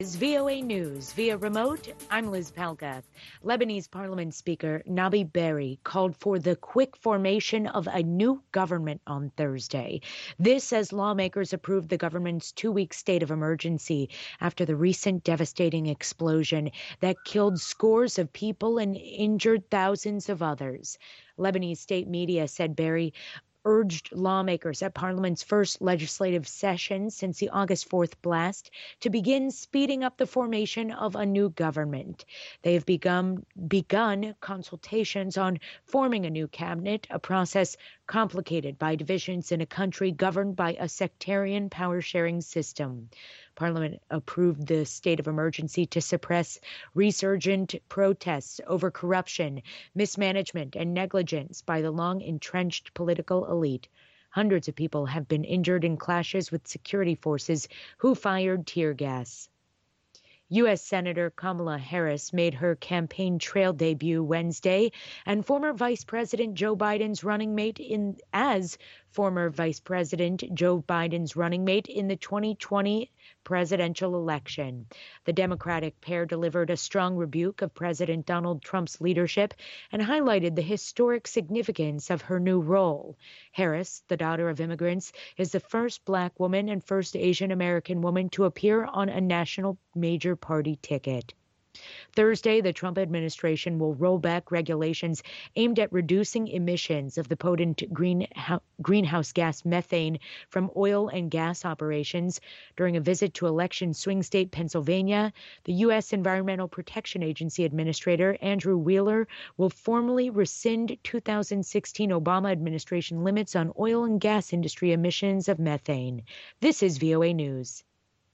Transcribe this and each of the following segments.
Is VOA News via remote. I'm Liz Palka. Lebanese Parliament Speaker Nabi Berri called for the quick formation of a new government on Thursday. This as lawmakers approved the government's 2-week state of emergency after the recent devastating explosion that killed scores of people and injured thousands of others. Lebanese state media said Berri urged lawmakers at Parliament's first legislative session since the August 4th blast to begin speeding up the formation of a new government. They have begun consultations on forming a new cabinet, a process complicated by divisions in a country governed by a sectarian power-sharing system. Parliament approved the state of emergency to suppress resurgent protests over corruption, mismanagement, and negligence by the long-entrenched political elite. Hundreds of people have been injured in clashes with security forces who fired tear gas. U.S. Senator Kamala Harris made her campaign trail debut Wednesday, and former Vice President Joe Biden's running mate in the 2020 presidential election. The Democratic pair delivered a strong rebuke of President Donald Trump's leadership and highlighted the historic significance of her new role. Harris, the daughter of immigrants, is the first Black woman and first Asian American woman to appear on a national major party ticket. Thursday, the Trump administration will roll back regulations aimed at reducing emissions of the potent greenhouse gas methane from oil and gas operations. During a visit to election swing state Pennsylvania, the U.S. Environmental Protection Agency Administrator Andrew Wheeler will formally rescind 2016 Obama administration limits on oil and gas industry emissions of methane. This is VOA News.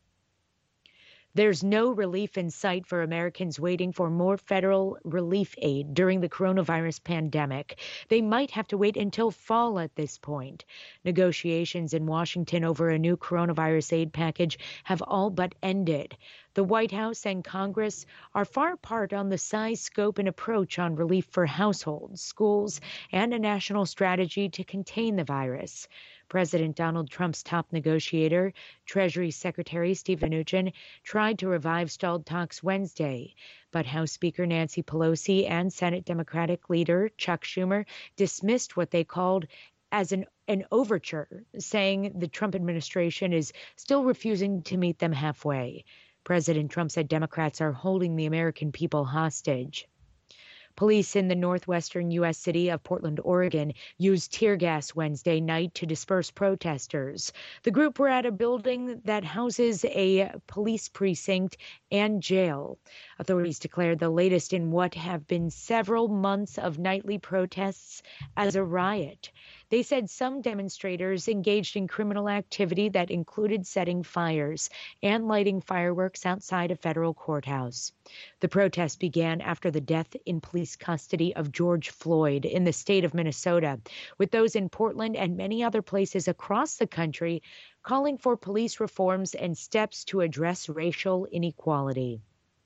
There's no relief in sight for Americans waiting for more federal relief aid during the coronavirus pandemic. They might have to wait until fall at this point. Negotiations in Washington over a new coronavirus aid package have all but ended. The White House and Congress are far apart on the size, scope, and approach on relief for households, schools, and a national strategy to contain the virus. President Donald Trump's top negotiator, Treasury Secretary Steven Mnuchin, tried to revive stalled talks Wednesday, but House Speaker Nancy Pelosi and Senate Democratic leader Chuck Schumer dismissed what they called as an overture, saying the Trump administration is still refusing to meet them halfway. President Trump said Democrats are holding the American people hostage. Police in the northwestern U.S. city of Portland, Oregon, used tear gas Wednesday night to disperse protesters. The group were at a building that houses a police precinct and jail. Authorities declared the latest in what have been several months of nightly protests as a riot. They said some demonstrators engaged in criminal activity that included setting fires and lighting fireworks outside a federal courthouse. The protest began after the death in police custody of George Floyd in the state of Minnesota, with those in Portland and many other places across the country calling for police reforms and steps to address racial inequality.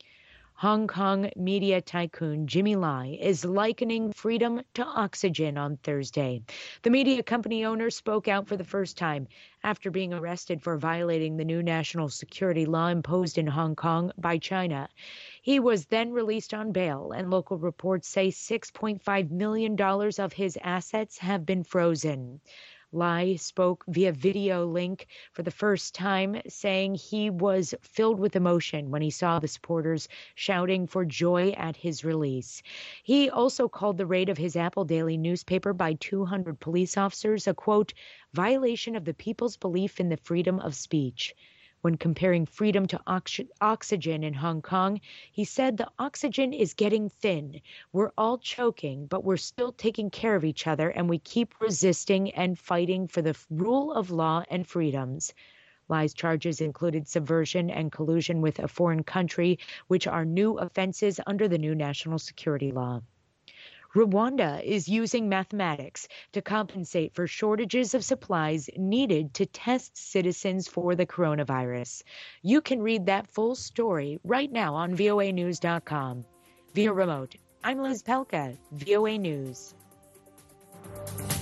Hong Kong media tycoon Jimmy Lai is likening freedom to oxygen on Thursday. The media company owner spoke out for the first time after being arrested for violating the new national security law imposed in Hong Kong by China. He was then released on bail, and local reports say $6.5 million of his assets have been frozen. Lai spoke via video link for the first time, saying he was filled with emotion when he saw the supporters shouting for joy at his release. He also called the raid of his Apple Daily newspaper by 200 police officers a, quote, violation of the people's belief in the freedom of speech. When comparing freedom to oxygen in Hong Kong, he said the oxygen is getting thin. We're all choking, but we're still taking care of each other, and we keep resisting and fighting for the rule of law and freedoms. Lai's charges included subversion and collusion with a foreign country, which are new offenses under the new national security law. Rwanda is using mathematics to compensate for shortages of supplies needed to test citizens for the coronavirus. You can read that full story right now on voanews.com. Via remote, I'm Liz Pelka, VOA News.